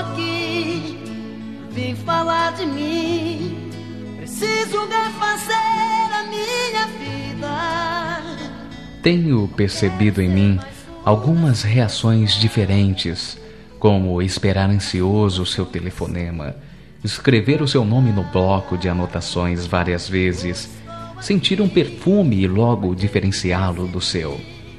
aqui, vim falar de mim. Preciso refazer a minha vida. Tenho percebido em mim algumas reações diferentes, como esperar ansioso o seu telefonema, escrever o seu nome no bloco de anotações várias vezes, sentir um perfume e logo diferenciá-lo do seu.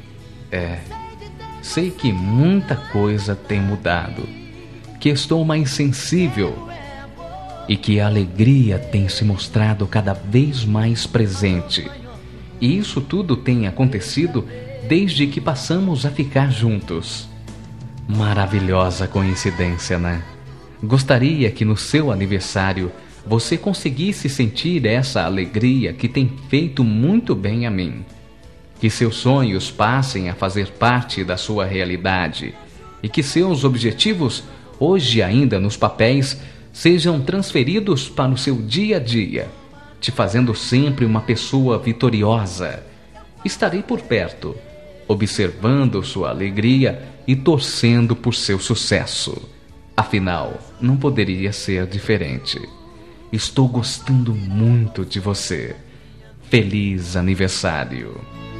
Sei que muita coisa tem mudado, que estou mais sensível e que a alegria tem se mostrado cada vez mais presente. E isso tudo tem acontecido desde que passamos a ficar juntos. Maravilhosa coincidência, né? Gostaria que no seu aniversário você conseguisse sentir essa alegria que tem feito muito bem a mim. Que seus sonhos passem a fazer parte da sua realidade e que seus objetivos, hoje ainda nos papéis, sejam transferidos para o seu dia a dia, te fazendo sempre uma pessoa vitoriosa. Estarei por perto, observando sua alegria e torcendo por seu sucesso. Afinal, não poderia ser diferente. Estou gostando muito de você. Feliz aniversário!